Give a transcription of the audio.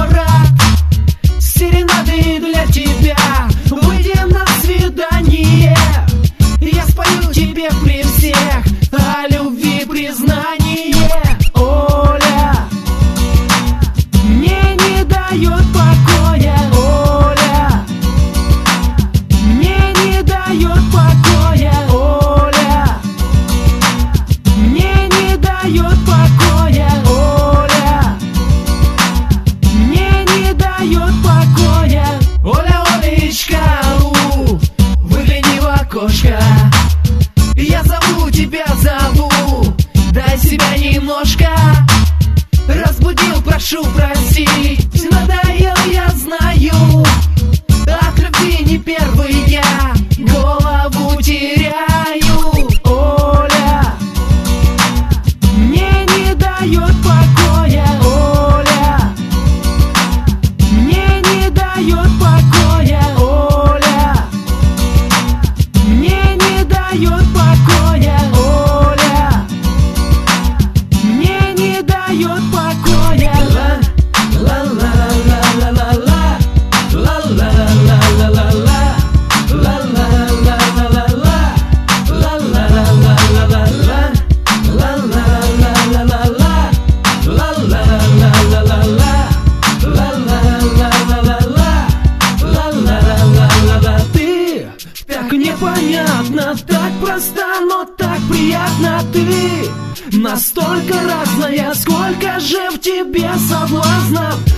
город, серенады для тебя. Выйдем на свидание, я спою тебе при всех о любви признание. Оля мне не дает покоя, Оля мне не дает покоя, Оля мне не дает покоя, Оля мне не дает покоя. Оля, Олечка, выгляни в окошко, я зову тебя, зову, дай себя немножко. Разбудил, прошу простить, надоел, я знаю, от любви не первый я голову теряю. Оля мне не дает покоя, Оля мне не дает покоя, Оля мне не дает покоя, Оля мне не дает покоя. Ты так непонятно, так проста, но так приятно. Ты настолько разная, сколько же в тебе соблазнов.